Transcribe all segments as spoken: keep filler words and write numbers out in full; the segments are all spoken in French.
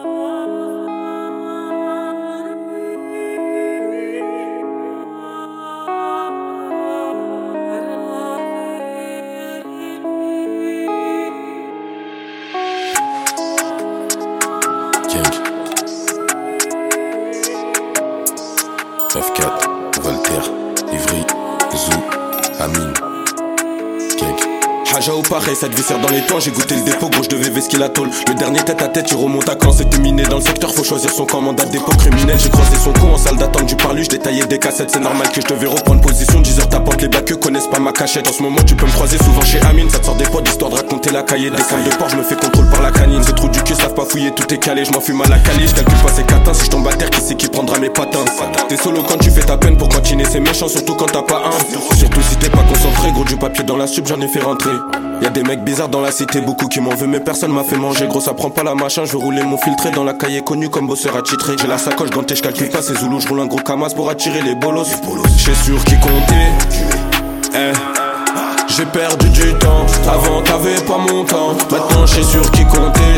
neuf quatre, Voltaire, Ivry, Zou, Amine, Gang. Haja ou pareil, ça te viscère dans les toits. J'ai goûté le dépôt, gros, je devais vesquer la tôle. Le dernier tête à tête, il remonte à quand c'était miné. Dans le secteur, faut choisir son camp, mandat de dépôt criminel. J'ai croisé son con en salle d'attente du parlu. Je détaillais des cassettes, c'est normal que je devais reprendre position. dix heures t'apportes les bacs, connaissent pas ma cachette. En ce moment, tu peux me croiser souvent chez Amine. Ça te sort des potes, histoire de raconter la cahier. Des salles de port, je me fais contrôle par la canine. Ce trou du cul, savent pas fouiller, tout est calé. Je m'en fume à la cali, je calcule pas ces catins. Si je tombe à terre, qui c'est qui prendra mes patins? T'es solo quand tu fais ta peine pour continuer, c'est méchant, surtout quand t'as pas un. Surtout si t'es pas concentré, gros, du papier dans la sub, j'en ai fait rentrer. Y'a des mecs bizarres dans la cité, beaucoup qui m'en veulent, mais personne m'a fait manger. Gros, ça prend pas la machin, je veux rouler mon filtré dans la cahier connu comme bosseur attitré. J'ai la sacoche gantée, je calcule pas ces zoulous, je roule un gros camas pour attirer les bolos. J'sais sur qui compter, eh. J'ai perdu du temps, avant t'avais pas mon temps. Maintenant j'sais sur qui compter,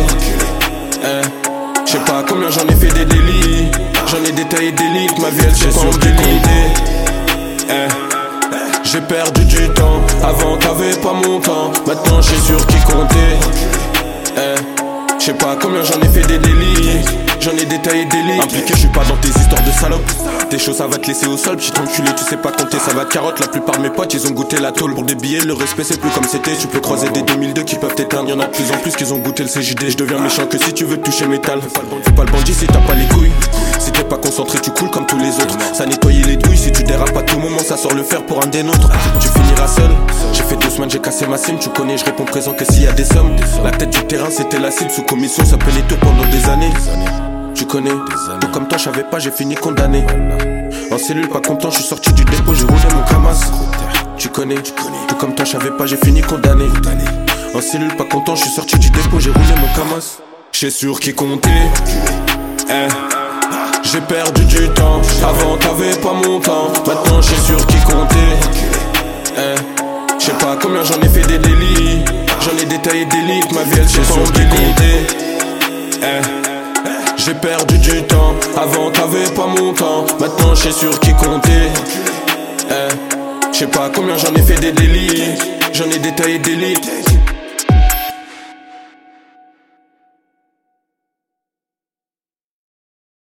eh. J'sais pas combien j'en ai fait des délits, j'en ai détaillé des lits, ma vie elle sait sur qui compter, eh. J'ai perdu du temps, avant t'avais pas mon temps. Maintenant j'sais sur qui compter, eh. J'sais pas combien j'en ai fait des délits, j'en ai détaillé des lits. Impliqué, j'suis pas dans tes histoires de salope. Tes choses ça va te laisser au sol, petit enculé, tu sais pas compter, ça va de carotte. La plupart de mes potes ils ont goûté la tôle. Pour des billets, le respect c'est plus comme c'était. Tu peux croiser des deux mille deux qui peuvent t'éteindre. Y'en a de plus en plus qui ont goûté le C J D. Je deviens méchant que si tu veux toucher métal. Fais pas le bandit si t'as pas les couilles. Si t'es pas concentré tu coules comme tous les autres. Ça nettoyer les douilles, si tu dérapes à tout moment ça sort le fer pour un des nôtres. Tu finiras seul, j'ai fait deux semaines, j'ai cassé ma sim. Tu connais, je réponds présent que s'il y a des sommes. La tête du terrain c'était la cible, sous commission ça peut les tours pendant des années. Tu connais, tout comme toi, je savais pas, j'ai fini condamné. En cellule, pas content, je suis sorti du dépôt, j'ai roulé mon camas. Tu connais, tout comme toi, je savais pas, j'ai fini condamné. En cellule, pas content, je suis sorti du dépôt, j'ai roulé mon camas. J'sais sur qui compter, eh. J'ai perdu du temps, avant t'avais pas mon temps. Maintenant j'sais sur qui compter, eh. J'sais pas combien j'en ai fait des délits, j'en ai détaillé des lits, ma vie elle sait sur qui compter, eh. J'ai perdu du temps, avant t'avais pas mon temps. Maintenant j'sais sur qui compter, eh. J'sais pas combien j'en ai fait des délits, j'en ai détaillé des lits.